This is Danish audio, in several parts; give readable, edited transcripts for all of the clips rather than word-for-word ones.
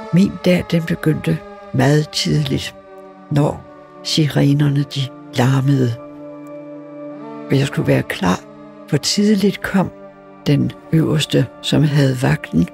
Min dag, den begyndte meget tidligt, når sirenerne de larmede. Og jeg skulle være klar, for tidligt kom den øverste, som havde vagten,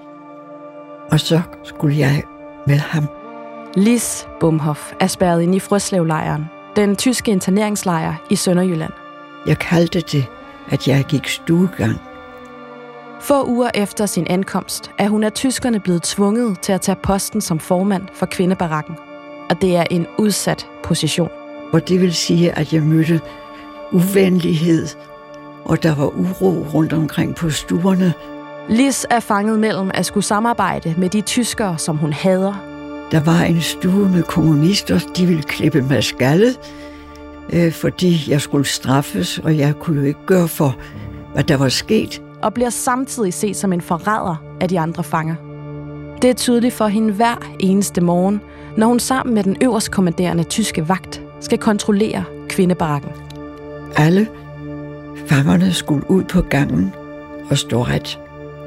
og så skulle jeg med ham. Lis Bumhoff er spærret inde i Frøslevlejren, den tyske interneringslejr i Sønderjylland. Jeg kaldte det, at jeg gik stuegang. Få uger efter sin ankomst er hun af tyskerne blevet tvunget til at tage posten som formand for kvindebarakken. Og det er en udsat position. Og det vil sige, at jeg mødte uvenlighed, og der var uro rundt omkring på stuerne. Lis er fanget mellem at skulle samarbejde med de tyskere, som hun hader. Der var en stue med kommunister, de ville klippe mig skaldet, fordi jeg skulle straffes, og jeg kunne jo ikke gøre for, hvad der var sket. Og bliver samtidig set som en forræder af de andre fanger. Det er tydeligt for hende hver eneste morgen, når hun sammen med den øverst kommanderende tyske vagt skal kontrollere kvindebarakken. Alle fangerne skulle ud på gangen og stå ret.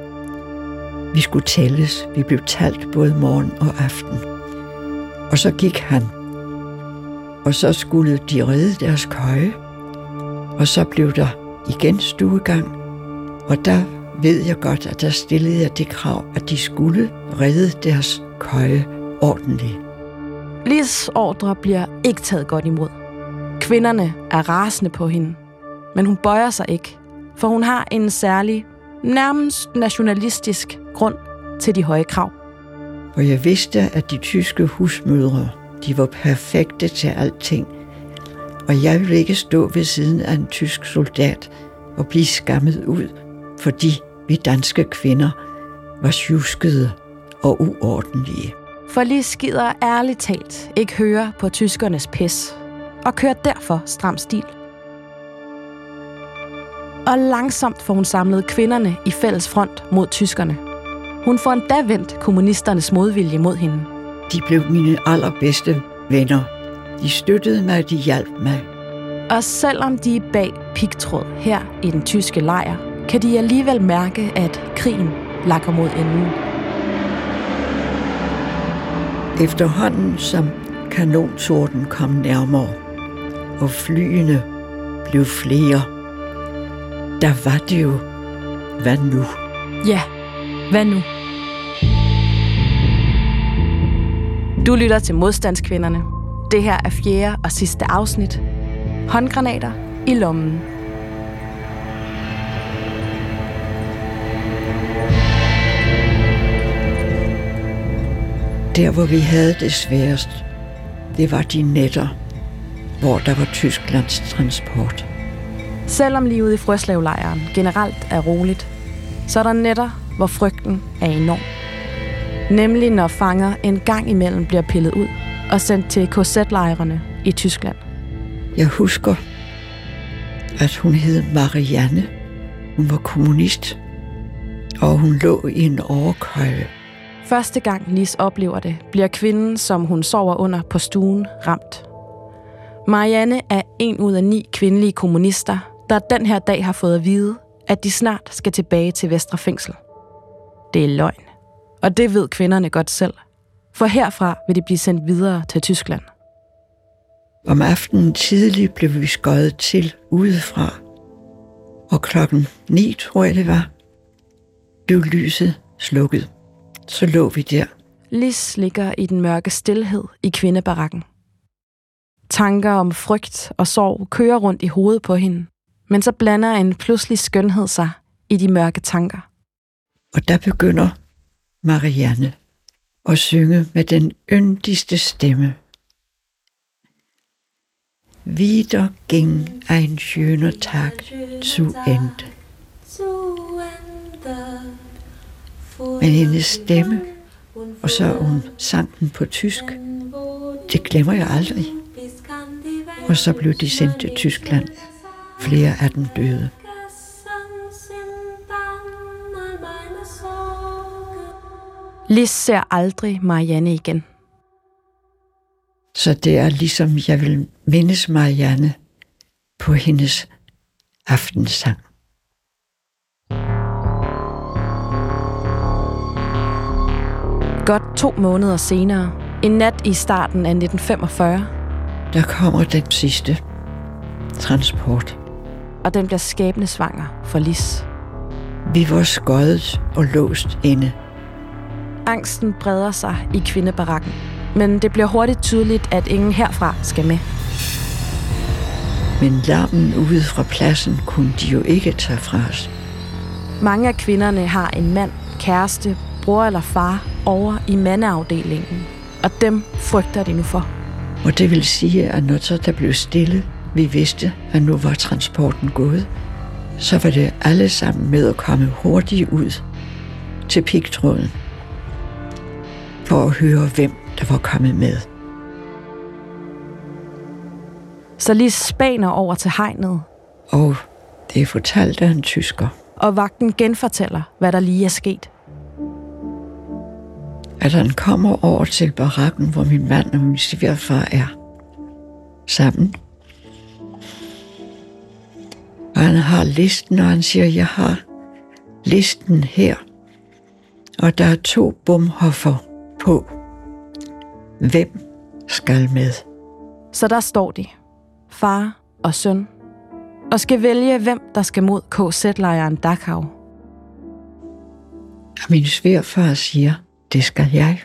Vi skulle tælles. Vi blev talt både morgen og aften. Og så gik han. Og så skulle de redde deres køje. Og så blev der igen stuegang. Og der ved jeg godt, at der stillede jeg det krav, at de skulle redde deres køje ordentligt. Lis ordre bliver ikke taget godt imod. Kvinderne er rasende på hende. Men hun bøjer sig ikke, for hun har en særlig, nærmest nationalistisk grund til de høje krav. Og jeg vidste, at de tyske husmødre, de var perfekte til alting. Og jeg ville ikke stå ved siden af en tysk soldat og blive skammet ud, fordi vi danske kvinder var sjuskede og uordentlige. For Lis gider ærligt talt ikke høre på tyskernes pis, og kører derfor stram stil. Og langsomt får hun samlet kvinderne i fælles front mod tyskerne. Hun får endda vendt kommunisternes modvilje mod hende. De blev mine allerbedste venner. De støttede mig, de hjalp mig. Og selvom de er bag pigtråd her i den tyske lejr, kan de alligevel mærke, at krigen lakker mod enden. Efterhånden som kanonsorten kom nærmere, og flyene blev flere, der var det jo, hvad nu? Ja, hvad nu? Du lytter til Modstandskvinderne. Det her er 4. og sidste afsnit. Håndgranater i lommen. Der, hvor vi havde det sværest, det var de nætter, hvor der var Tysklands transport. Selvom livet i Frøslevlejren generelt er roligt, så er der nætter, hvor frygten er enorm. Nemlig når fanger en gang imellem bliver pillet ud og sendt til KZ-lejrene i Tyskland. Jeg husker, at hun hed Marianne. Hun var kommunist, og hun lå i en overkøje. Første gang Lis oplever det, bliver kvinden, som hun sover under på stuen, ramt. Marianne er 1 ud af 9 kvindelige kommunister, der den her dag har fået at vide, at de snart skal tilbage til Vestre Fængsel. Det er løgn. Og det ved kvinderne godt selv. For herfra vil de blive sendt videre til Tyskland. Om aftenen tidligt blev vi skøjet til udefra. Og 9:00, tror jeg det var, blev lyset slukket. Så lå vi der. Lis ligger i den mørke stilhed i kvindebarakken. Tanker om frygt og sorg kører rundt i hovedet på hende. Men så blander en pludselig skønhed sig i de mørke tanker. Og der begynder Marianne at synge med den yndigste stemme. Wieder ging ein schöner Tag zu Ende. Men hendes stemme, og så hun sang den på tysk, det glemmer jeg aldrig. Og så blev de sendt til Tyskland. Flere af dem døde. Lis ser aldrig Marianne igen. Så det er ligesom, jeg vil mindes Marianne på hendes aftensang. Godt 2 måneder senere, en nat i starten af 1945, der kommer den sidste transport. Og den bliver skæbnesvanger for Lis. Vi var skøjet og låst inde. Angsten breder sig i kvindebarakken, men det bliver hurtigt tydeligt, at ingen herfra skal med. Men larmen ude fra pladsen kunne de jo ikke tage fra os. Mange af kvinderne har en mand, kæreste, bror eller far over i mandeafdelingen, og dem frygter de nu for. Og det vil sige, at når så der blev stille, vi vidste, at nu var transporten gået, så var det alle sammen med at komme hurtigt ud til pigtråden for at høre, hvem der var kommet med. Så Lis spaner over til hegnet. Og det er fortalt af en tysker. Og vagten genfortæller, hvad der lige er sket. At han kommer over til barakken, hvor min mand og min svigerfar er sammen. Og han har listen, og han siger, jeg har listen her. Og der er 2 Bomhoffer på. Hvem skal med? Så der står de, far og søn, og skal vælge, hvem der skal mod KZ-lejren Dachau. Og min svigerfar siger, det skal jeg.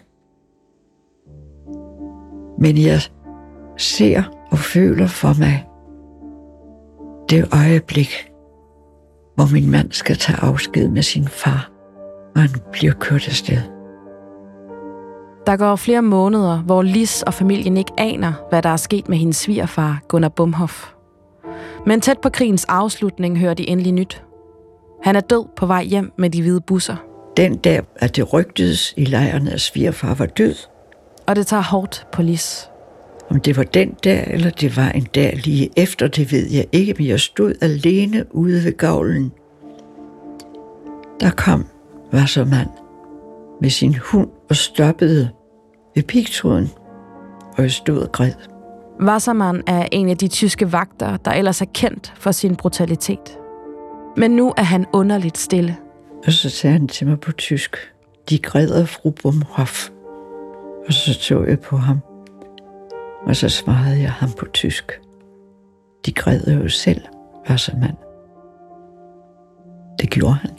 Men jeg ser og føler for mig det øjeblik, hvor min mand skal tage afsked med sin far, og han bliver kørt afsted. Der går flere måneder, hvor Lis og familien ikke aner, hvad der er sket med hendes svigerfar, Gunnar Bomhoff. Men tæt på krigens afslutning hører de endelig nyt. Han er død på vej hjem med de hvide busser. Den dag, at det rygtedes i lejren, at svigerfar var død. Og det tager hårdt på Lis. Om det var den dag, eller det var en dag lige efter, det ved jeg ikke, men jeg stod alene ude ved gavlen. Der kom Wassermann med sin hund og stoppede ved pigtråden, og jeg stod og græd. Wassermann er en af de tyske vagter, der ellers er kendt for sin brutalitet. Men nu er han underligt stille. Og så sagde han til mig på tysk, de græder fru Bomhoff. Og så så jeg på ham, og så svarede jeg ham på tysk. De græder jo selv, Wassermann. Det gjorde han.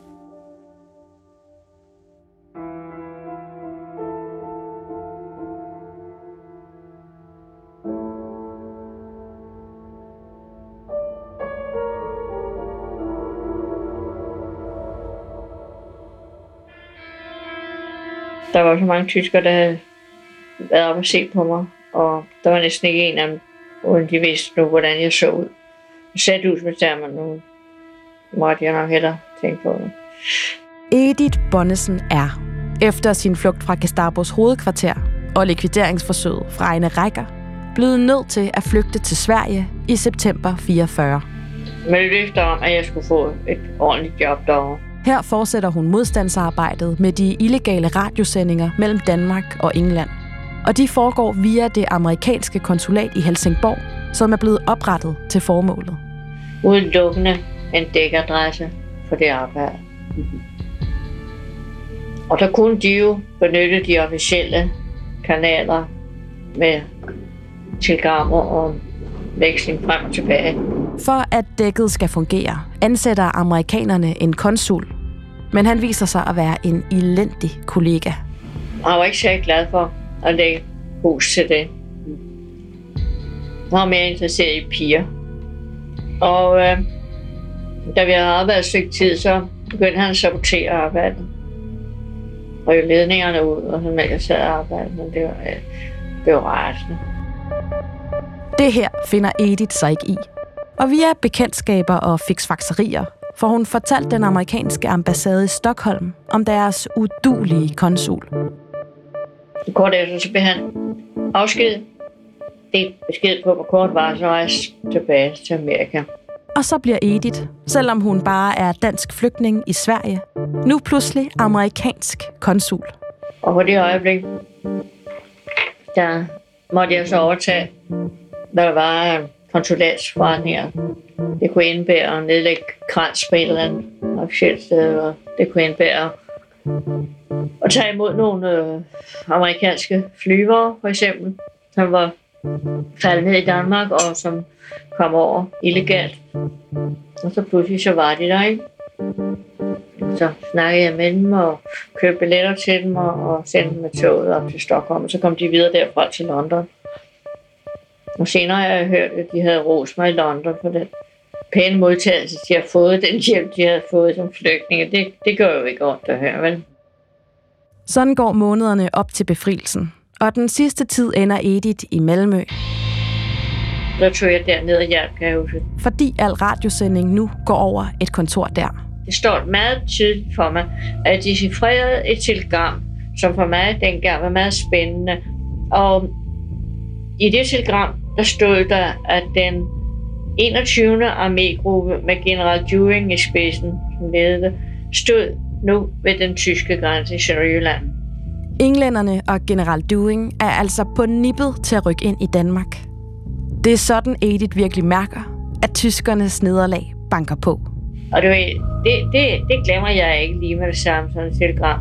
Der var så mange tyskere, der havde været op og set på mig, og der var næsten ikke en af dem, uden de vidste nu, hvordan jeg så ud. Jeg satte ud med termen, nu måtte jeg nok hellere tænke på det. Edith Bonnesen er, efter sin flugt fra Gestapos hovedkvarter og likvideringsforsøget fra egne rækker, blevet nødt til at flygte til Sverige i september 44. Med løfter om, at jeg skulle få et ordentligt job derovre. Her fortsætter hun modstandsarbejdet med de illegale radiosendinger mellem Danmark og England. Og de foregår via det amerikanske konsulat i Helsingborg, som er blevet oprettet til formålet. Udelukkende en dækadresse for det arbejde. Og der kunne de jo benytte de officielle kanaler med telegrammer og veksling frem og tilbage. For at dækket skal fungere, ansætter amerikanerne en konsul. Men han viser sig at være en elendig kollega. Jeg var ikke særlig glad for at lægge hus til det. Jeg var mere interesseret i piger. Og da vi havde arbejdet et stykke tid, så begyndte han at sabotere arbejdet. Og jo ledningerne ud, og så med jeg sad og arbejdede, men det var rasende. Det her finder Edith sig ikke i. Og via bekendtskaber og fiksfakserier får hun fortalt den amerikanske ambassade i Stockholm om deres uduelige konsul. Kort efter så blev han afskedet. Det besked på, hvor kort var, så rejste tilbage til Amerika. Og så bliver Edith, selvom hun bare er dansk flygtning i Sverige, nu pludselig amerikansk konsul. Og på det øjeblik, der måtte jeg så overtage, hvad der var konsulatsforretninger. Det kunne indebære at nedlægge krans på et eller andet officielt sted, og det kunne indebære at tage imod nogle amerikanske flyvere, for eksempel, som var faldet ned i Danmark, og som kom over illegalt. Og så pludselig så var de der, ikke? Så snakkede jeg med dem og købte billetter til dem og sendte dem med toget op til Stockholm. Og så kom de videre derfra til London. Og senere har jeg hørt, at de havde rost mig i London for den pæne modtagelse, de har fået, den hjælp, de havde fået som flygtninge. Det gør jo ikke ondt at høre, vel? Sådan går månederne op til befrielsen. Og den sidste tid ender Edith i Malmø. Der tog jeg derned og hjalp, kan jeg huske. Fordi al radiosending nu går over et kontor der. Det står meget tydeligt for mig, at de chiffrerede et telegram, som for mig dengang var meget spændende. Og i det telegram, der stod der, at den 21. armégruppe med general Dewing i spidsen, som ledede, stod nu ved den tyske grænse i Sønderjylland. Englænderne og general Dewing er altså på nippet til at rykke ind i Danmark. Det er sådan, Edith virkelig mærker, at tyskernes nederlag banker på. Og det glemmer jeg ikke lige med det samme, sådan et telegram.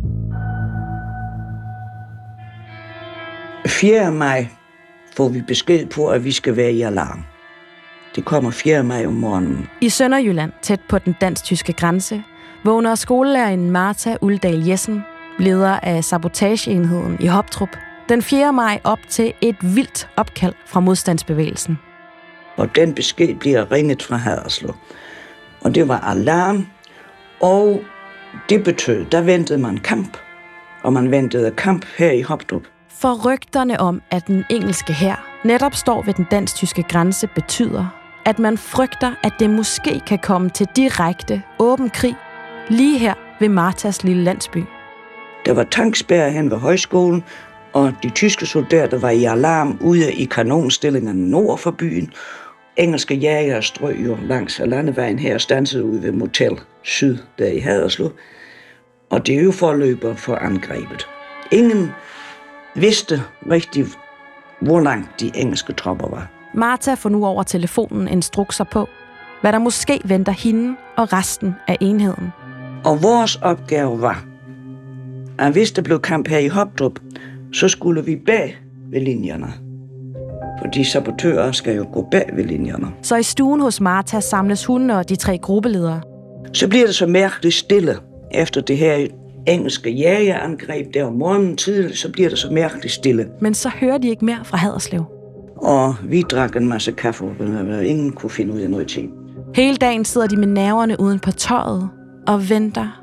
4. maj får vi besked på, at vi skal være i alarm. Det kommer 4. maj om morgenen. I Sønderjylland, tæt på den dansk-tyske grænse, vågner skolelæreren Martha Uldal Jessen, leder af sabotageenheden i Hoptrup, den 4. maj op til et vildt opkald fra modstandsbevægelsen. Og den besked bliver ringet fra Haderslev. Og det var alarm, og det betød, der ventede man kamp. Og man ventede kamp her i Hoptrup. For rygterne om, at den engelske hær netop står ved den dansk-tyske grænse, betyder, at man frygter, at det måske kan komme til direkte åben krig lige her ved Marthas lille landsby. Der var tankspærrer hen ved højskolen, og de tyske soldater var i alarm ude i kanonstillingerne nord for byen. Engelske jægere strøg jo langs landevejen her og stansede ude ved Motel Syd, der i Haderslev. Og det er jo forløber for angrebet. Ingen vidste rigtig, hvor langt de engelske tropper var. Martha får nu over telefonen instrukser på, hvad der måske venter hende og resten af enheden. Og vores opgave var, at hvis der blev kamp her i Hoptrup, så skulle vi bag ved linjerne. For de sabotører skal jo gå bag ved linjerne. Så i stuen hos Martha samles hun og de 3 gruppeledere. Så bliver det så mærkeligt stille efter det her engelske jagerangreb der om morgenen tidligt, så bliver det så mærkeligt stille. Men så hører de ikke mere fra Haderslev. Og vi drak en masse kaffe, og ingen kunne finde ud af noget ting. Hele dagen sidder de med nerverne uden på tøjet og venter.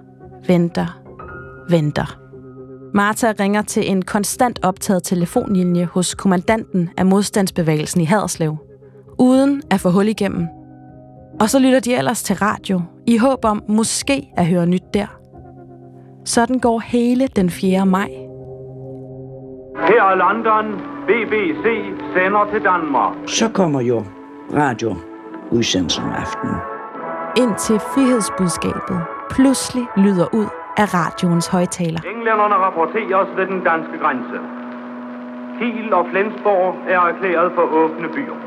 Martha ringer til en konstant optaget telefonlinje hos kommandanten af modstandsbevægelsen i Haderslev, uden at få hul igennem. Og så lytter de ellers til radio, i håb om måske at høre nyt der. Sådan går hele den 4. maj. Her er London, BBC sender til Danmark. Så kommer jo radioudsendelsen om aftenen. Indtil frihedsbudskabet pludselig lyder ud af radioens højtaler. Englænderne rapporteres ved den danske grænse. Kiel og Flensborg er erklæret for åbne byer.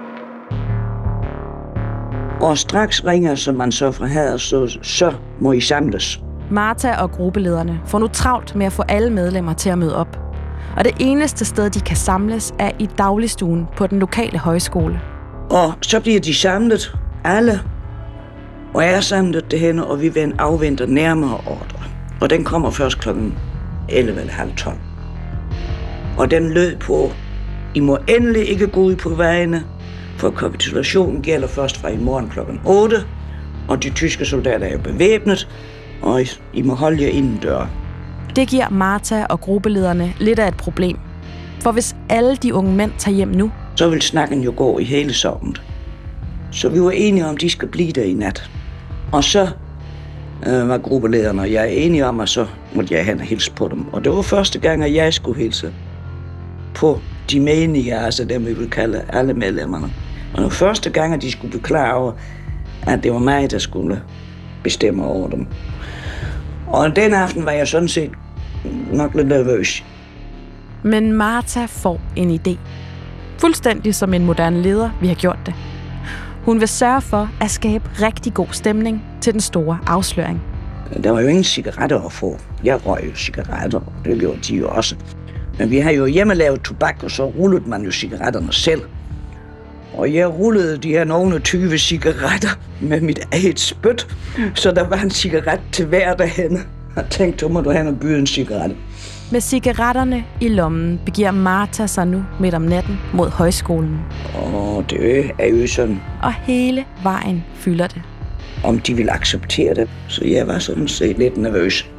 Og straks ringer så man så fra Haderslev, så må I samles. Martha og gruppelederne får nu travlt med at få alle medlemmer til at møde op. Og det eneste sted, de kan samles, er i dagligstuen på den lokale højskole. Og så bliver de samlet, alle, og er samlet derhenne, og vi afventer nærmere ordre. Og den kommer først kl. 11 eller halv 12. Og den lød på, I må endelig ikke gå ud på vejene, for kapitulationen gælder først fra i morgen kl. 8, og de tyske soldater er jo bevæbnet, og I må holde jer indendør. Det giver Martha og gruppelederne lidt af et problem. For hvis alle de unge mænd tager hjem nu, så vil snakken jo gå i hele sognet. Så vi var enige om, de skal blive der i nat. Og så var gruppelederne og jeg enige om, at så måtte jeg hen og hilse på dem. Og det var første gang, at jeg skulle hilse på de menige, altså dem vi vil kalde alle medlemmerne. Og det var første gang, at de skulle blive klar over, at det var mig, der skulle bestemme over dem. Og den aften var jeg sådan set nok lidt nervøs. Men Martha får en idé. Fuldstændig som en moderne leder, vi har gjort det. Hun vil sørge for at skabe rigtig god stemning til den store afsløring. Der var jo ingen cigaretter at få. Jeg røg jo cigaretter, og det gjorde de jo også. Men vi har jo hjemmelavet tobak, og så rullede man jo cigaretterne selv. Og jeg rullede de her nogle 20 cigaretter med mit eget spyt, så der var en cigaret til hver derhenne. Jeg tænkte, så må du hen og byde en cigaret. Med cigaretterne i lommen begiver Martha sig nu midt om natten mod højskolen. Og det er jo sådan. Og hele vejen fylder det. Om de ville acceptere det, så jeg var sådan set lidt nervøs.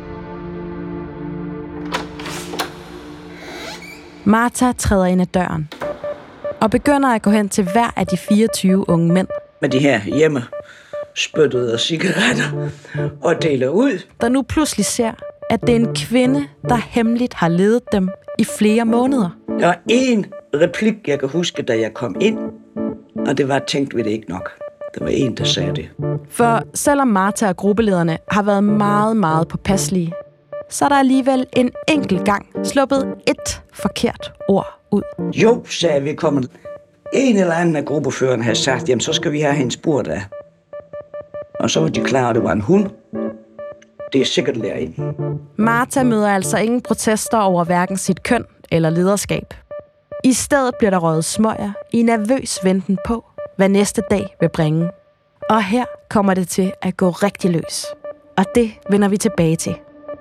Martha træder ind ad døren og begynder at gå hen til hver af de 24 unge mænd. Med de her hjemme spyttede cigaretter og deler ud. Der nu pludselig ser, at det er en kvinde, der hemmeligt har ledet dem i flere måneder. Der var én replik, jeg kan huske, da jeg kom ind, og det var, tænkt vi det ikke nok. Der var en, der sagde det. For selvom Martha og gruppelederne har været meget, meget påpasselige, så er der alligevel en enkelt gang sluppet et forkert ord ud. Jo, sagde vi kommet. En eller anden af gruppeførerne havde sagt, jamen så skal vi have hende spurgt af. Og så var de klar, at det var en hund. Det er sikkert lærerinde. Martha møder altså ingen protester over hverken sit køn eller lederskab. I stedet bliver der røget smøger i nervøs venten på, hvad næste dag vil bringe. Og her kommer det til at gå rigtig løs. Og det vender vi tilbage til.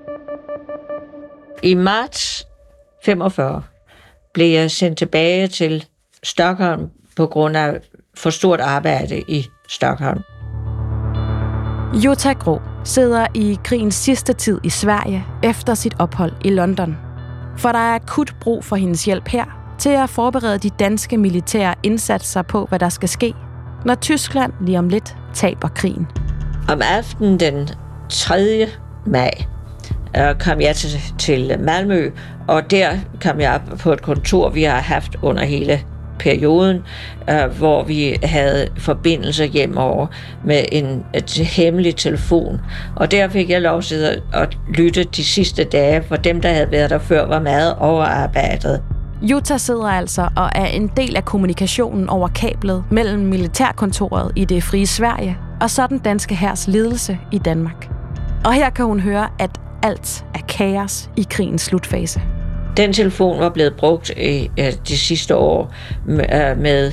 I marts 45 blev jeg sendt tilbage til Stockholm på grund af for stort arbejde i Stockholm. Jutta Grå sidder i krigens sidste tid i Sverige efter sit ophold i London. For der er akut brug for hendes hjælp her til at forberede de danske militære indsatser på, hvad der skal ske, når Tyskland lige om lidt taber krigen. Om aftenen den 3. maj kom jeg til Malmø, og der kom jeg op på et kontor, vi har haft under hele perioden, hvor vi havde forbindelse hjemover med en hemmelig telefon. Og der fik jeg lov til at lytte de sidste dage, for dem, der havde været der før, var meget overarbejdet. Jutta sidder altså og er en del af kommunikationen over kablet mellem militærkontoret i det frie Sverige og så den danske hærs ledelse i Danmark. Og her kan hun høre, at alt er kaos i krigens slutfase. Den telefon var blevet brugt i de sidste år med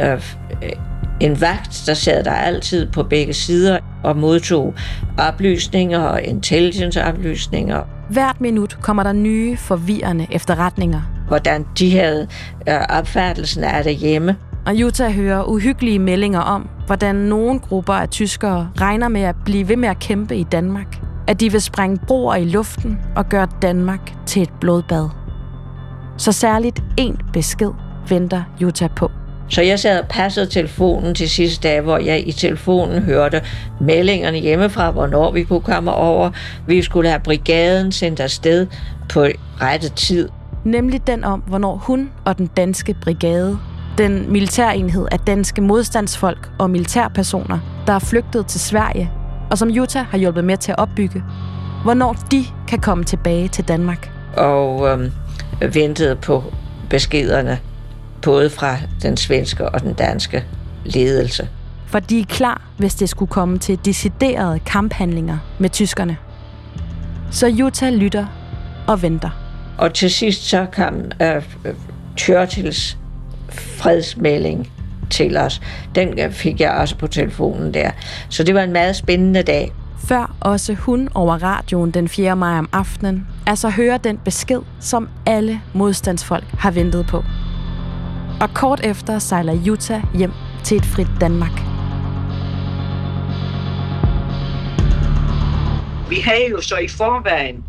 en vagt, der sad der altid på begge sider og modtog oplysninger og intelligence-oplysninger. Hvert minut kommer der nye forvirrende efterretninger. Hvordan de havde opfattelsen af det hjemme. Og Jutta hører uhyggelige meldinger om, hvordan nogle grupper af tyskere regner med at blive ved med at kæmpe i Danmark. At de vil sprænge broer i luften og gøre Danmark til et blodbad. Så særligt én besked venter Jutta på. Så jeg sad og passede telefonen til sidste dag, hvor jeg i telefonen hørte meldingerne hjemmefra, hvornår vi kunne komme over. Vi skulle have brigaden sendt afsted på rette tid. Nemlig den om, hvornår hun og den danske brigade, den militærenhed af danske modstandsfolk og militærpersoner, der er flygtet til Sverige, og som Jutta har hjulpet med til at opbygge, hvornår de kan komme tilbage til Danmark. Og ventede på beskederne, både fra den svenske og den danske ledelse. For de er klar, hvis det skulle komme til deciderede kamphandlinger med tyskerne. Så Jutta lytter og venter. Og til sidst så kom Churchills fredsmelding til os. Den fik jeg også på telefonen der. Så det var en meget spændende dag. Før også hun over radioen den 4. maj om aftenen, altså hører den besked, som alle modstandsfolk har ventet på. Og kort efter sejler Jutta hjem til et frit Danmark. Vi havde jo så i forvejen,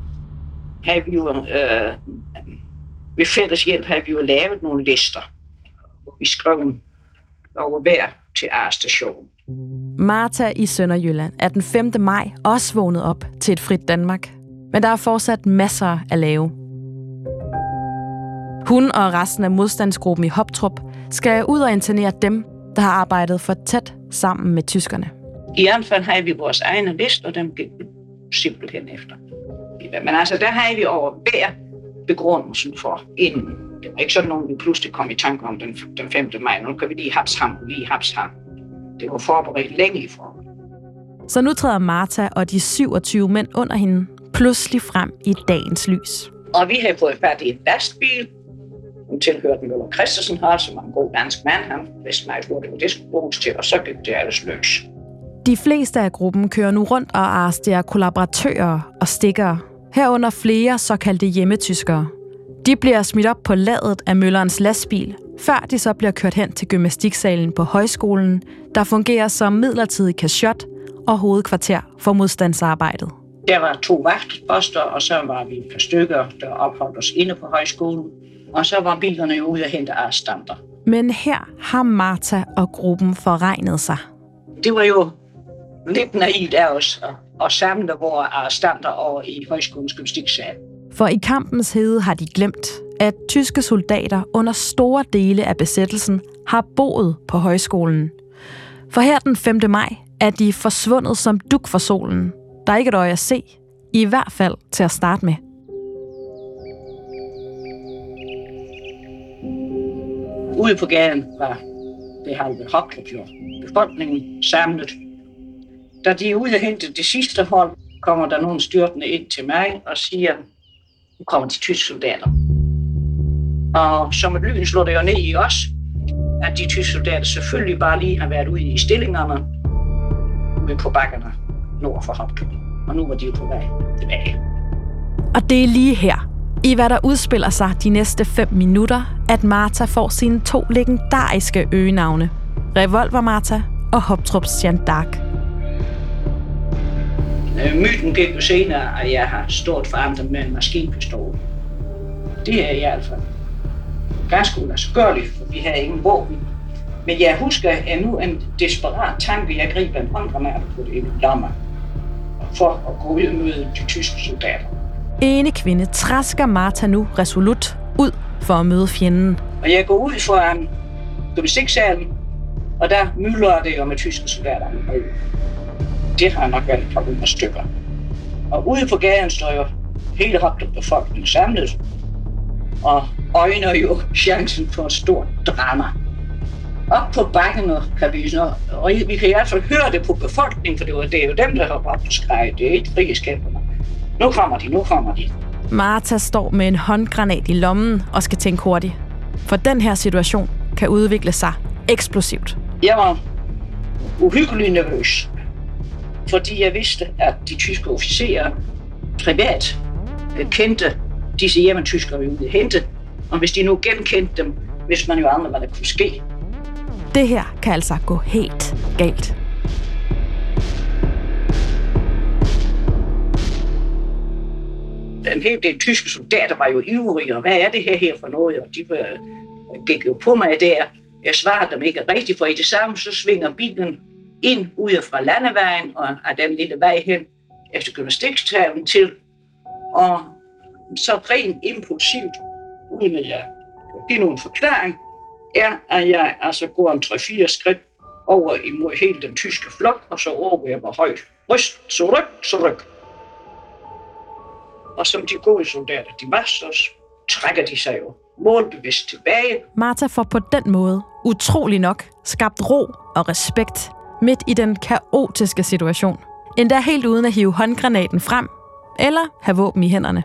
ved fælles hjælp havde vi jo lavet nogle lister, hvor vi skrev over hver til A-station. Martha i Sønderjylland er den 5. maj også vågnet op til et frit Danmark. Men der er fortsat masser at lave. Hun og resten af modstandsgruppen i Hoptrup skal ud og internere dem, der har arbejdet for tæt sammen med tyskerne. I hvert fald havde vi vores egne lister, og dem gik vi simpelthen efter. Men altså, der havde vi over hver begrundelsen for inden. Det var ikke sådan nogen, vi pludselig kom i tanke om den 5. maj. Nu kan vi lige haps ham. Det var forberedt længe i forvejen. Så nu træder Martha og de 27 mænd under hende pludselig frem i dagens lys. Og vi havde fået fat i en lastbil. Hun tilhørte Møller Christensen her, som var en god dansk mand. Han vidste mig, hvor det var det skulle bruges til, og så gik det alles løs. De fleste af gruppen kører nu rundt og arresterer kollaboratører og stikkere, herunder flere såkaldte hjemmetyskere. De bliver smidt op på ladet af Møllerens lastbil, før de så bliver kørt hen til gymnastiksalen på højskolen, der fungerer som midlertidig kasjot og hovedkvarter for modstandsarbejdet. Der var 2 vagtposter, og så var vi et par stykker, der opholdt os inde på højskolen. Og så var bilerne jo ude og hente arrestanter. Men her har Martha og gruppen forregnet sig. Det var jo lidt naivt af os at samle vores arrestanter over i højskolens gymnastiksal. For i kampens hede har de glemt, at tyske soldater under store dele af besættelsen har boet på højskolen. For her den 5. maj er de forsvundet som dug for solen. Der er ikke et øje at se, i hvert fald til at starte med. Ude på gaden var det halve Hoptrup, befolkningen samlet. Da de er ude og hente det sidste hold, kommer der nogle styrtende ind til mig og siger, nu kommer de tyske soldater. Og som et lyn slår det jo ned i os, at de tyske soldater selvfølgelig bare lige har været ude i stillingerne ude på bakkerne nord for Hoptrup. Og nu var de jo på vej tilbage. Og det er lige her, i hvad der udspiller sig de næste 5 minutter, at Martha får sine 2 legendariske øgenavne. Revolver Martha og Hoptrups Jeanne d'Arc. Myten gik jo senere, at jeg har stået for andre med en maskinpistol. Det er i hvert fald ganske uanskueligt, for vi havde ingen våben. Men jeg husker endnu en desperat tanke, jeg griber en håndgranat på det i min lomme for at gå ud og møde de tyske soldater. Ene kvinde træsker Martha nu resolut ud for at møde fjenden. Og jeg går ud foran gymnastiksalen, og der myldrer det jo med tyske soldater. Det har nok været et par 100 stykker. Og ude på gaden står jo hele Hoptrup-befolkningen samlet, og øjner jo chancen for et stort drama. Op på bakken kan vi så, og vi kan i hvert fald høre det på befolkningen, for det er jo dem, der har råbt og skreget. Det er ikke frihedskæmperne. Nu kommer de. Martha står med en håndgranat i lommen og skal tænke hurtigt. For den her situation kan udvikle sig eksplosivt. Jeg var uhyggelig nervøs, fordi jeg vidste, at de tyske officerer privat kendte disse hjemmetyskere, vi ville hente. Og hvis de nu genkendte dem, vidste man jo aldrig, hvad der kunne ske. Det her kan altså gå helt galt. En hel del tyske soldater var jo ivrige, og hvad er det her for noget? Og de gik jo på mig der. Jeg svarede dem ikke rigtigt, for i det samme så svinger bilen ind ude fra landevejen og af den lille vej hen efter gymnastiksalen til. Og så rent impulsivt, uden at jeg give nogen forklaring, er, at jeg altså går en 3-4 skridt over imod hele den tyske flok, og så råber jeg mig højt. Ryst, så ryk. Og som de gode soldater, de var, så trækker de sig jo målbevidst tilbage. Martha får på den måde, utrolig nok, skabt ro og respekt midt i den kaotiske situation. Endda helt uden at hive håndgranaten frem, eller have våben i hænderne.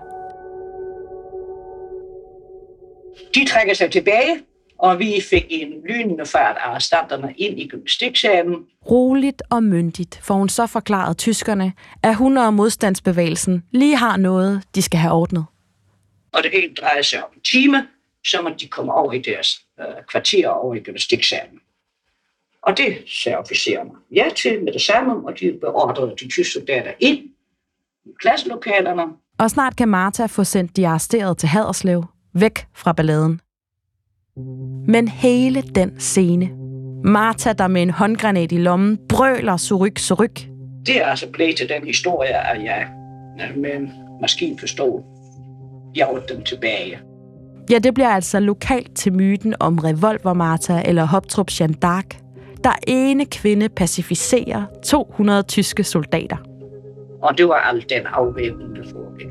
De trækker sig tilbage, og vi fik en lynende fart arrestanterne ind i gymnastiksalen. Roligt og myndigt får hun så forklaret tyskerne, at hun og modstandsbevægelsen lige har noget, de skal have ordnet. Og det hele drejer sig om en time, så må de komme over i deres kvarter over i gymnastiksalen. Og det sagde officererne ja til med det samme, og de beordrede de tyske soldater ind i klasselokalerne. Og snart kan Martha få sendt de arresterede til Haderslev, væk fra balladen. Men hele den scene, Martha, der med en håndgranat i lommen, brøler så ryk. Det er altså blevet til den historie, at jeg med en maskinpistol jagede dem tilbage. Ja, det bliver altså lokalt til myten om Revolver Martha eller Hoptrup Jeanne d'Arc, der ene kvinde pacificerer 200 tyske soldater. Og det var alt den afvæbning, der foregik.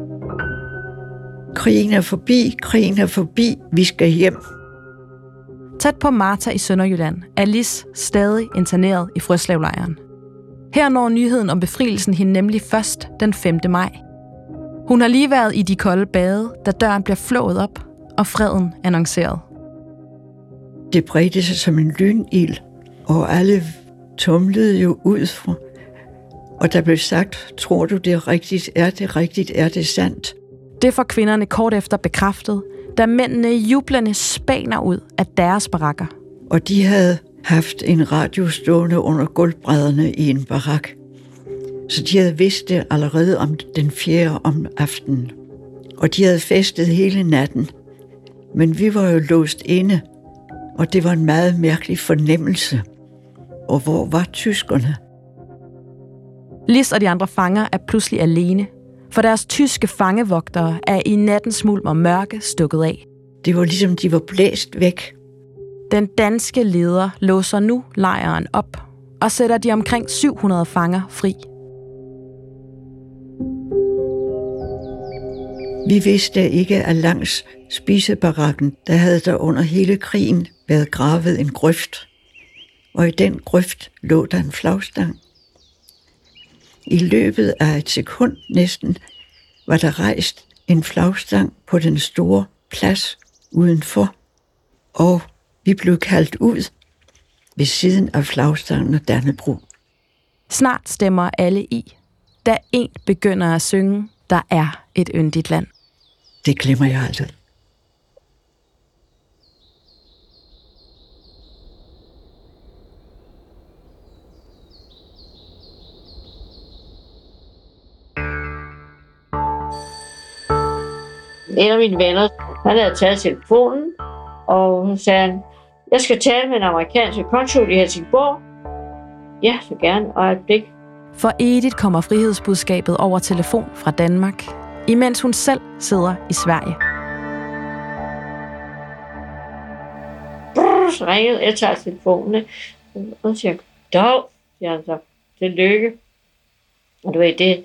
Krigen er forbi, vi skal hjem. Tæt på Marta i Sønderjylland er Lis stadig interneret i Frøslevlejren. Her når nyheden om befrielsen hende nemlig først den 5. maj. Hun har lige været i de kolde bade, da døren bliver flået op, og freden annonceret. Det bredte sig som en lynild, og alle tumlede jo ud fra. Og der blev sagt, tror du det er rigtigt, er det rigtigt, er det sandt? Det får kvinderne kort efter bekræftet, da mændene jublende spaner ud af deres barakker. Og de havde haft en radio stående under gulvbrædderne i en barak. Så de havde vidst det allerede om den 4. om aftenen. Og de havde festet hele natten. Men vi var jo låst inde, og det var en meget mærkelig fornemmelse. Og hvor var tyskerne? Lis og de andre fanger er pludselig alene, for deres tyske fangevogtere er i nattens mulm og mørke stukket af. Det var ligesom, de var blæst væk. Den danske leder låser nu lejren op og sætter de omkring 700 fanger fri. Vi vidste ikke, at langs spisebarakken, der havde der under hele krigen været gravet en grøft. Og i den grøft lå der en flagstang. I løbet af et sekund næsten var der rejst en flagstang på den store plads udenfor. Og vi blev kaldt ud ved siden af flagstangen og Dannebrog. Snart stemmer alle i, da en begynder at synge, der er et yndigt land. Det glemmer jeg aldrig. En af mine venner, han havde taget telefonen, og hun sagde, jeg skal tale med en amerikansk konsul i Helsingborg. Ja, så gerne, og et blik. For Edith kommer frihedsbudskabet over telefon fra Danmark, imens hun selv sidder i Sverige. Så ringede, jeg tager telefonen, og siger, dog, siger han så, tillykke. Og du ved, det...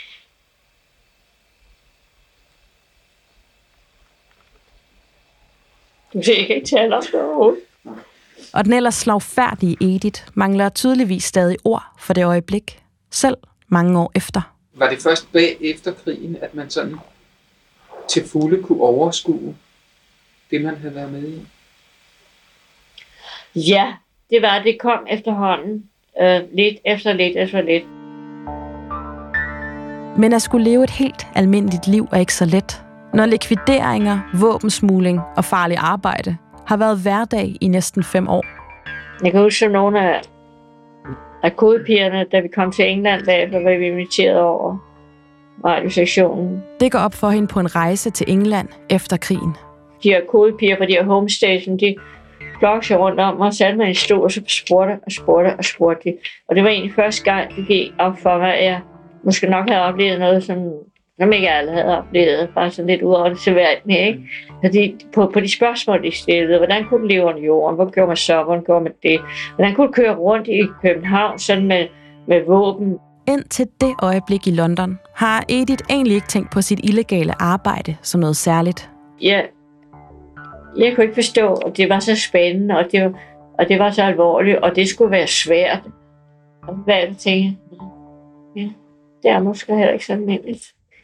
Du ser ikke tale om det overhovedet. Og den ellers slagfærdige Edith mangler tydeligvis stadig ord for det øjeblik, selv mange år efter. Var det først bagefter krigen, at man sådan til fulde kunne overskue det, man havde været med i? Ja, det var det kom efterhånden. Lidt efter lidt. Men at skulle leve et helt almindeligt liv er ikke så let, når likvideringer, våbensmugling og farlig arbejde har været hverdag i næsten 5 år. Jeg kan huske nogle af kodepigerne, da vi kom til England, der var vi inviteret over radiosektionen. Det går op for hende på en rejse til England efter krigen. De her kodepiger på de her homestation, de flokkede sig rundt om og satte mig i en stol, og så spurgte de. Og det var egentlig første gang, det gik op for mig, at jeg måske nok havde oplevet noget, som ikke alle havde oplevet, bare sådan lidt uordentligt med, ikke? Fordi på de spørgsmål, de stillede, hvordan kunne du leve under jorden, hvor gjorde man så, hvordan gjorde man det, hvordan kunne du køre rundt i København sådan med våben. Indtil det øjeblik i London har Edith egentlig ikke tænkt på sit illegale arbejde som noget særligt. Ja, jeg kunne ikke forstå, at det var så spændende, og det var så alvorligt, og det skulle være svært. Og hvad er det, tænkte ja, det er måske heller ikke så almindeligt.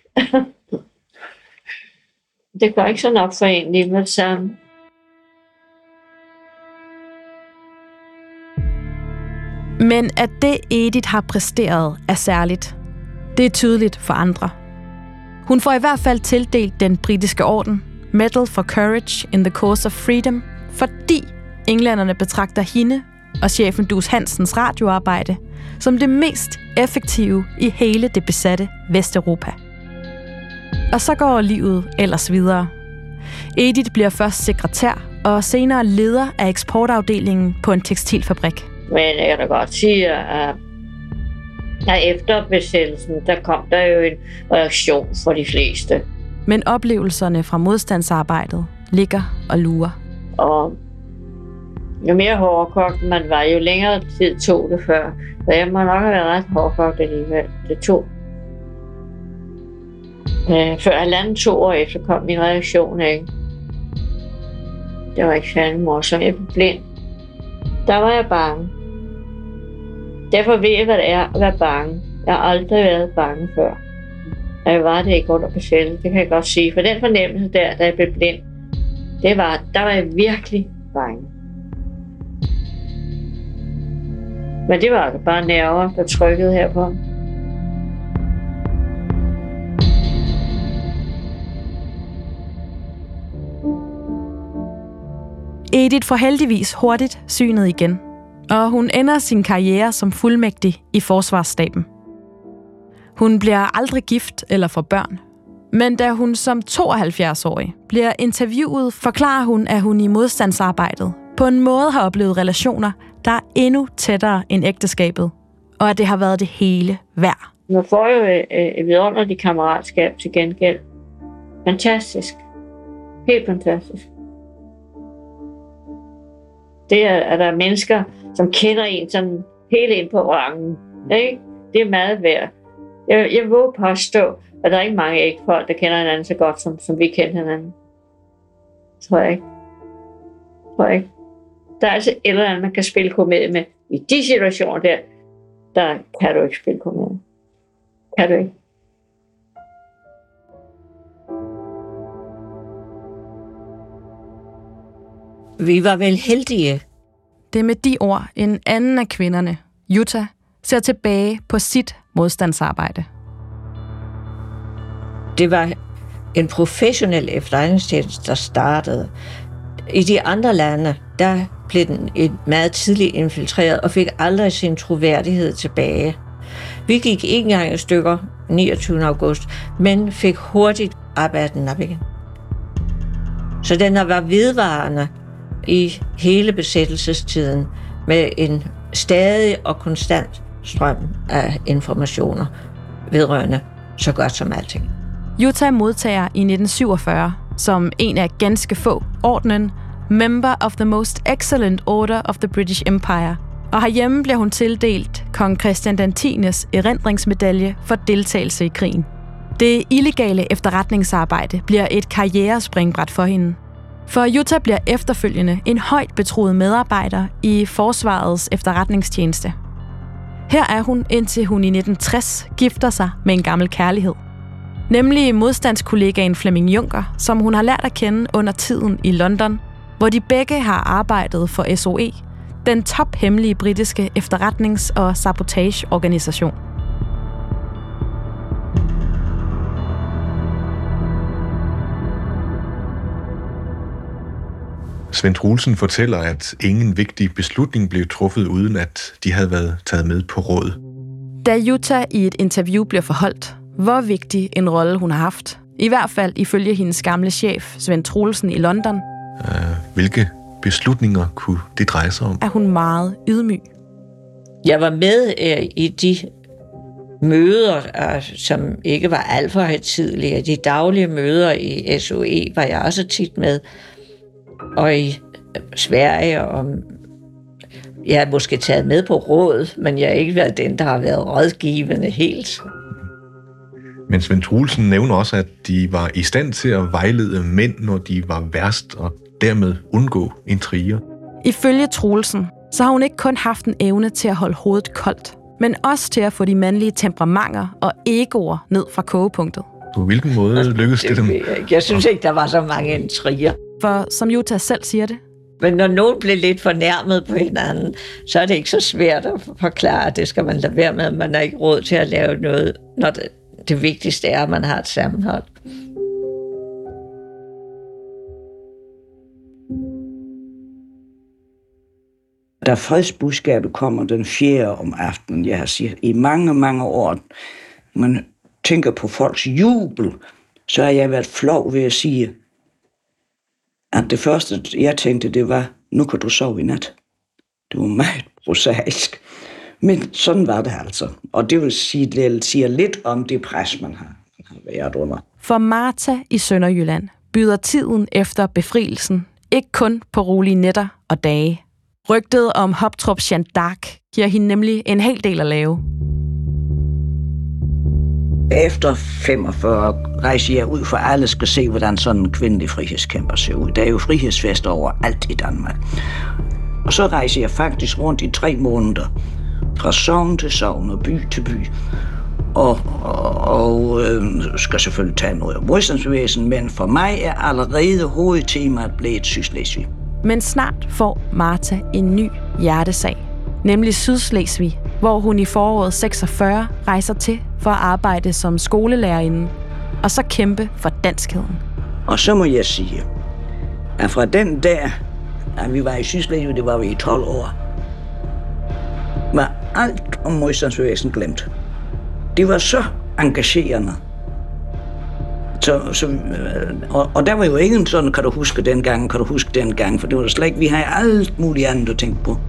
Det går ikke sådan op for en lige med det samme. Men at det Edith har præsteret er særligt. Det er tydeligt for andre. Hun får i hvert fald tildelt den britiske orden, Medal for Courage in the Cause of Freedom, fordi englænderne betragter hende og chefen Dus Hansens radioarbejde som det mest effektive i hele det besatte Vesteuropa. Og så går livet ellers videre. Edith bliver først sekretær og senere leder af eksportafdelingen på en tekstilfabrik. Men jeg kan da godt sige, at efter besættelsen, der kom der jo en reaktion for de fleste. Men oplevelserne fra modstandsarbejdet ligger og lurer. Og jo mere hårdkogt man var, jo længere tid tog det før. Så jeg må nok have været ret hårdkogt alligevel. Det tog. Før 1,5-2 år efter kom min reaktion, ikke? Det var ikke særlig morsomt. Jeg blev blind. Der var jeg bange. Derfor ved jeg, hvad det er at være bange. Jeg har aldrig været bange før. Og jeg var det ikke under besættelse, det kan jeg godt sige. For den fornemmelse der, da jeg blev blind, der var jeg virkelig bange. Men det var altså bare nerver, der trykkede herpå. Edith får heldigvis hurtigt synet igen, og hun ender sin karriere som fuldmægtig i Forsvarsstaben. Hun bliver aldrig gift eller får børn, men da hun som 72-årig bliver interviewet, forklarer hun, at hun i modstandsarbejdet på en måde har oplevet relationer, der er endnu tættere end ægteskabet, og at det har været det hele værd. Man får jo et vidunderligt kammeratskab til gengæld. Fantastisk. Helt fantastisk. Det er der mennesker, som kender en sådan helt ind på rangen. Ikke? Det er meget værd. Jeg vil påstå, at der er ikke mange ægtefolk, der kender hinanden så godt, som vi kender hinanden. Tror jeg ikke. Der er altså et eller andet, man kan spille komedie med. I de situationer der kan du ikke spille komedie. Kan du ikke? Vi var vel heldige. Det er med de ord, en anden af kvinderne, Jutta, ser tilbage på sit modstandsarbejde. Det var en professionel efterretningstjeneste, der startede. I de andre lande, der blev den meget tidligt infiltreret og fik aldrig sin troværdighed tilbage. Vi gik ikke engang i stykker 29. august, men fik hurtigt rabatten op igen. Så den var vedvarende i hele besættelsestiden med en stadig og konstant strøm af informationer vedrørende så godt som alting. Jutta modtager i 1947 som en af ganske få ordenen Member of the Most Excellent Order of the British Empire, og herhjemme bliver hun tildelt kong Christian X's erindringsmedalje for deltagelse i krigen. Det illegale efterretningsarbejde bliver et karrierespringbræt for hende. For Jutta bliver efterfølgende en højt betroet medarbejder i Forsvarets efterretningstjeneste. Her er hun, indtil hun i 1960 gifter sig med en gammel kærlighed. Nemlig modstandskollegaen Flemming Juncker, som hun har lært at kende under tiden i London, hvor de begge har arbejdet for SOE, den tophemmelige britiske efterretnings- og sabotageorganisation. Svend Truelsen fortæller, at ingen vigtig beslutning blev truffet, uden at de havde været taget med på råd. Da Jutta i et interview bliver forholdt, hvor vigtig en rolle hun har haft, i hvert fald ifølge hendes gamle chef, Svend Truelsen i London, hvilke beslutninger kunne det dreje sig om? Er hun meget ydmyg. Jeg var med i de møder, som ikke var alt for højtidelige. De daglige møder i SOE var jeg også tit med. Og i Sverige, og jeg har måske taget med på råd, men jeg har ikke været den, der har været rådgivende helt. Men Svend Truelsen nævner også, at de var i stand til at vejlede mænd, når de var værst, og dermed undgå intriger. Ifølge Truelsen, så har hun ikke kun haft en evne til at holde hovedet koldt, men også til at få de mandlige temperamenter og egoer ned fra kogepunktet. På hvilken måde lykkedes det dem? Jeg synes ikke, der var så mange intriger. For som Jutta selv siger det. Men når nogen bliver lidt fornærmet på hinanden, så er det ikke så svært at forklare, at det skal man lade være med. Man har ikke råd til at lave noget, når det vigtigste er, at man har et sammenhold. Da fredsbudskabet kommer den 4. om aftenen, jeg har sagt, i mange, mange år, man tænker på folks jubel, så har jeg været flov ved at sige, at det første, jeg tænkte, det var, nu kan du sove i nat. Det var meget prosaisk. Men sådan var det altså. Og det vil sige, det siger lidt om det pres, man har været under. For Martha i Sønderjylland byder tiden efter befrielsen ikke kun på rolige nætter og dage. Rygtet om Hoptrup Jeanne d'Arc giver hende nemlig en hel del at lave. Efter 45 rejser jeg ud, for alle skal se, hvordan sådan en kvindelig frihedskæmper ser ud. Der er jo frihedsfester overalt i Danmark. Og så rejser jeg faktisk rundt i 3 måneder. Fra sogn til sogn og by til by. Og skal selvfølgelig tage noget af modstandsbevægelsen, men for mig er allerede hovedtemaet blevet Sydslesvig. Men snart får Martha en ny hjertesag, nemlig Sydslesvig, hvor hun i foråret 46 rejser til for at arbejde som skolelærerinde, og så kæmpe for danskheden. Og så må jeg sige, at fra den dag, at vi var i Sydslesvig, det var vi i 12 år, var alt om modstandsbevægelsen glemt. Det var så engagerende. Og der var jo ingen sådan, kan du huske den gang, for det var slet ikke, vi havde alt muligt andet at tænke på.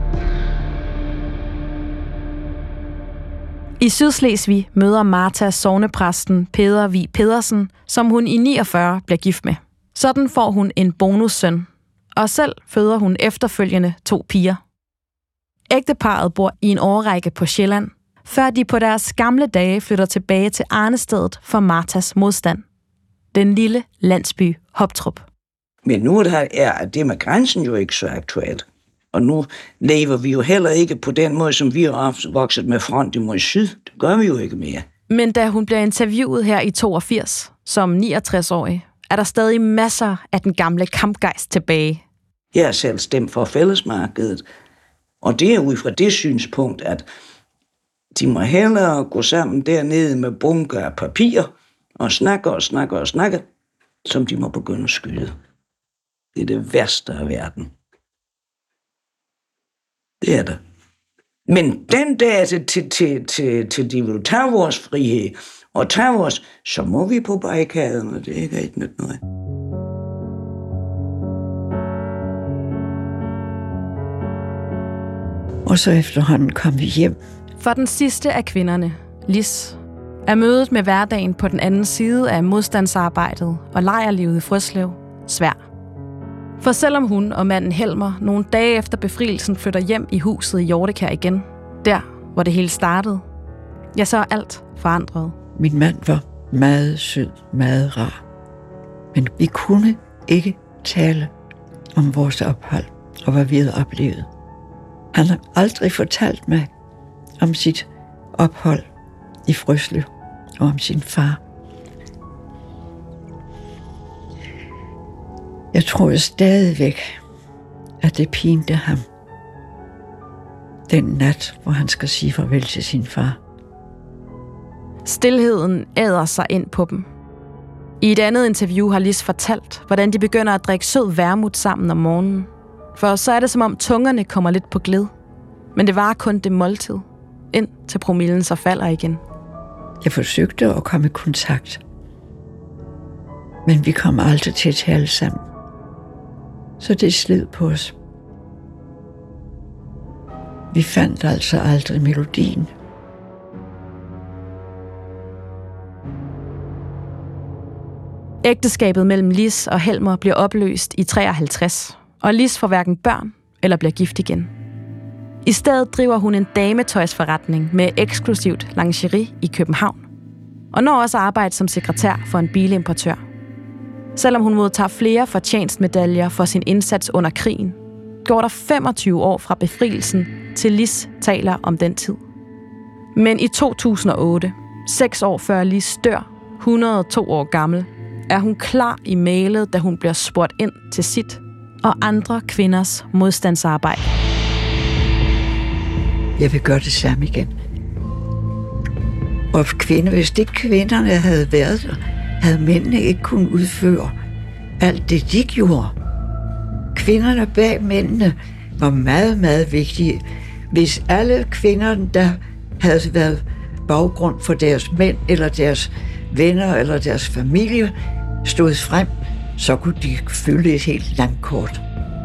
I Sydslesvig møder Martha sognepræsten Peder Vig Pedersen, som hun i 49 bliver gift med. Sådan får hun en bonussøn, og selv føder hun efterfølgende 2 piger. Ægteparret bor i en årrække på Sjælland, før de på deres gamle dage flytter tilbage til arnestedet for Marthas modstand. Den lille landsby Hoptrup. Men nu er det med grænsen jo ikke så aktuelt. Og nu lever vi jo heller ikke på den måde, som vi har vokset med front imod syd. Det gør vi jo ikke mere. Men da hun bliver interviewet her i 82, som 69-årig, er der stadig masser af den gamle kampgejst tilbage. Jeg har selv stemt for fællesmarkedet. Og det er ud fra det synspunkt, at de må hellere gå sammen dernede med bunker af papir og snakke, som de må begynde at skyde. Det er det værste af verden. Det er det. Men den dag til de vil tage vores frihed og tage vores, så må vi på barrikaden, og det er ikke nyt noget. Og så efterhånden kom vi hjem. For den sidste af kvinderne, Lis, er mødet med hverdagen på den anden side af modstandsarbejdet og lejrlivet i Frøslev svær. For selvom hun og manden Helmer nogle dage efter befrielsen flytter hjem i huset i Hjortekær igen, der hvor det hele startede, ja, så er alt forandret. Min mand var meget sød, meget rar. Men vi kunne ikke tale om vores ophold og hvad vi havde oplevet. Han har aldrig fortalt mig om sit ophold i Frøslev og om sin far. Jeg tror stadigvæk, at det pinte ham. Den nat, hvor han skal sige farvel til sin far. Stilheden æder sig ind på dem. I et andet interview har Lis fortalt, hvordan de begynder at drikke sød vermut sammen om morgenen. For så er det som om tungerne kommer lidt på glid. Men det var kun det måltid, ind til promillen så falder igen. Jeg forsøgte at komme i kontakt. Men vi kom aldrig til at tale sammen. Så det sled på os. Vi fandt altså aldrig melodien. Ægteskabet mellem Lis og Helmer bliver opløst i 53, og Lis får hverken børn eller bliver gift igen. I stedet driver hun en dametøjsforretning med eksklusivt lingerie i København, og når også arbejde som sekretær for en bilimportør. Selvom hun modtager flere fortjenstmedaljer for sin indsats under krigen, går der 25 år fra befrielsen til Lis taler om den tid. Men i 2008, 6 år før Lis dør, 102 år gammel, er hun klar i mailet, da hun bliver spurgt ind til sit og andre kvinders modstandsarbejde. Jeg vil gøre det samme igen. Og hvis det kvinderne havde været der, havde mændene ikke kunnet udføre alt det, de gjorde. Kvinderne bag mændene var meget, meget vigtige. Hvis alle kvinderne, der havde været baggrund for deres mænd, eller deres venner, eller deres familie, stod frem, så kunne de fylde et helt landkort.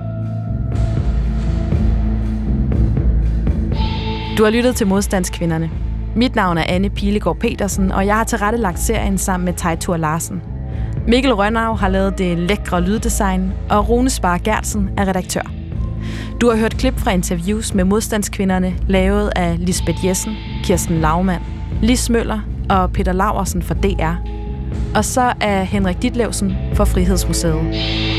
Du har lyttet til Modstandskvinderne. Mit navn er Anne Pilegaard Petersen, og jeg har tilrettelagt serien sammen med Teitur Larsen. Mikkel Rønnav har lavet det lækre lyddesign, og Rune Spar Gertsen er redaktør. Du har hørt klip fra interviews med modstandskvinderne, lavet af Lisbeth Jessen, Kirsten Laumann, Lis Møller, og Peter Laursen for DR. Og så er Henrik Ditlevsen for Frihedsmuseet.